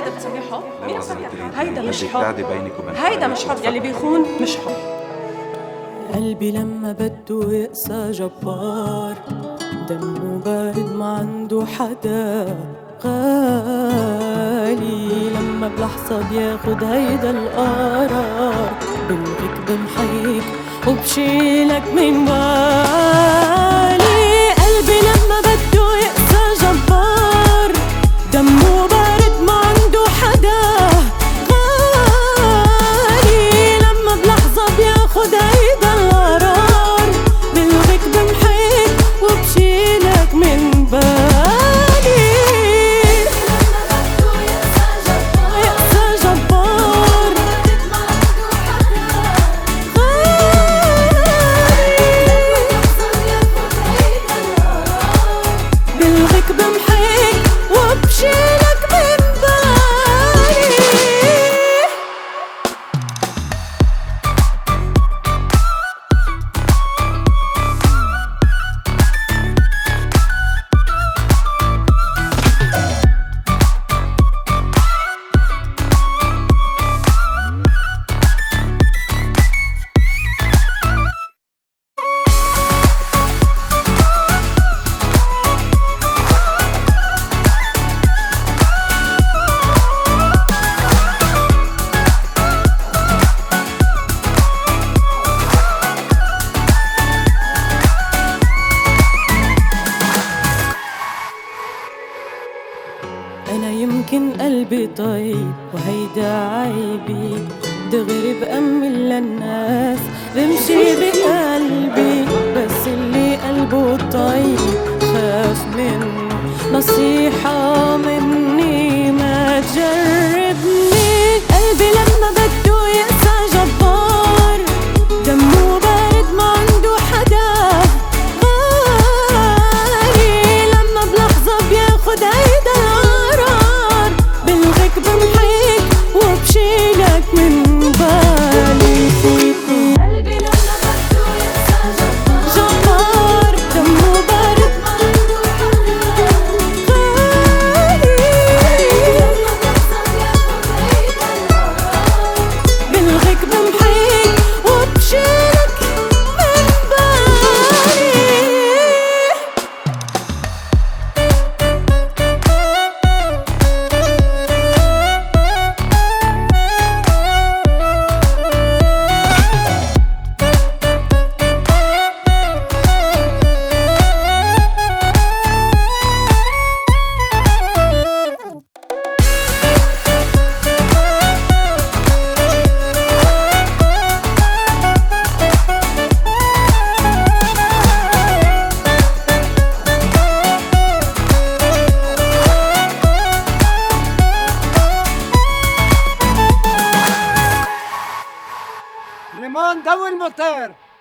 هيدا بتسميه حب؟ مين بسميه حب؟ هيدا مش حب، هيدا مش حب، يلي بيخون مش حب. قلبي لما بده يقسى جبار، دمه بارد ما عنده حدا غالي، لما بلحظة بياخد هيدا القرار، بلغيك بمحيك وبشيلك من بالي. قلبي لما بده يقسى جبار، دمه بارد ما عنده حدا غالي، لما بلحظة بياخد هيدا القرار، بلغيك بمحيك وبشيلك من بالي. يقسى جبار بلغيك بمحيك وبشيلك من بالي. أنا يمكن قلبي طيب وهيدا عيبي، دغري بأمل للناس بمشي بقلبي، بس اللي قلبه طيب خاف منه، نصيحة مني ما تجربني. قلبي لما بده يقسى جبار، دمه بارد ما عنده حدا غالي، لما بلحظة بياخد هيدا القرار، بلغيك بمحيك وبشيلك من بالي. قلبي لما بده يقسى جبار، دمه بارد ما عنده حدا غالي، لما بلحظة بياخد هيدا القرار، بلغيك بمحيك وبشيلك من بالي. ليمون دوي الموتور.